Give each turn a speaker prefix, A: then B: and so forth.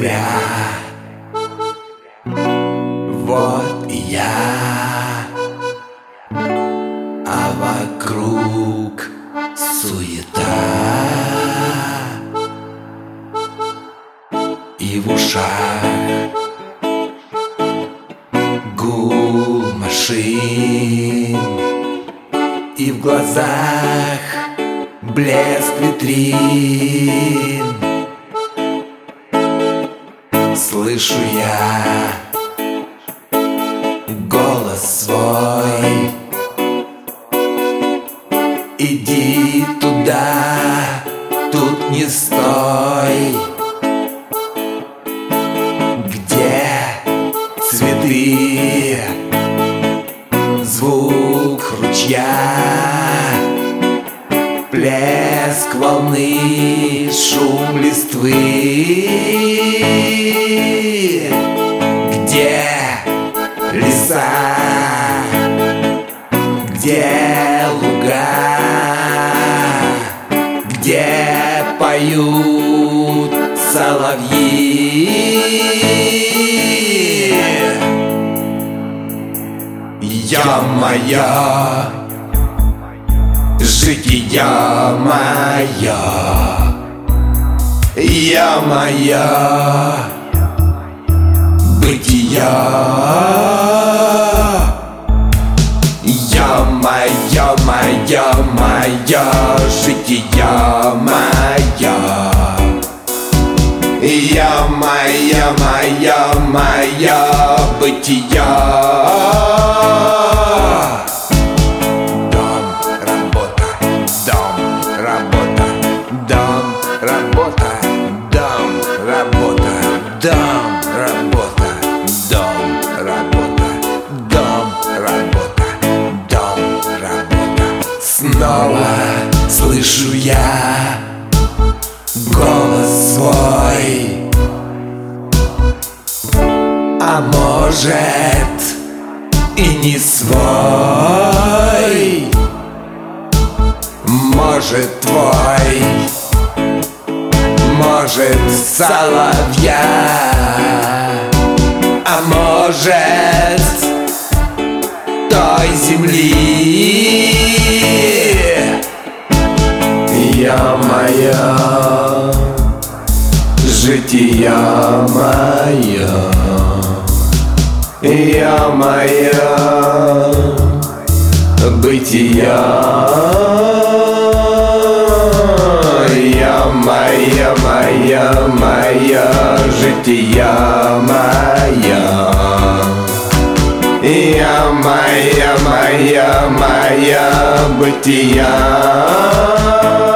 A: тебя. Вот и я, а вокруг суета, и в ушах гул машин, и в глазах блеск витрин. Слышу я голос свой: иди туда, тут не стой. Где цветы, звук ручья, плеск волны, шум листвы? Где леса, где луга, где поют соловьи? Я моя, жития моя, я моя, бытия. Я моя, моя, моя, жития моя, я моя, моя, моя, бытия. Работа, дом, работа, дом, работа, дом, работа, дом, работа, дом, работа. Снова слышу я голос свой, а может и не свой, может твой, может соловья, а может той земли. Я моя, жития моя, я моя, бытия. Я моя, моя, моя, жития моя, я моя, моя, моя, бытия.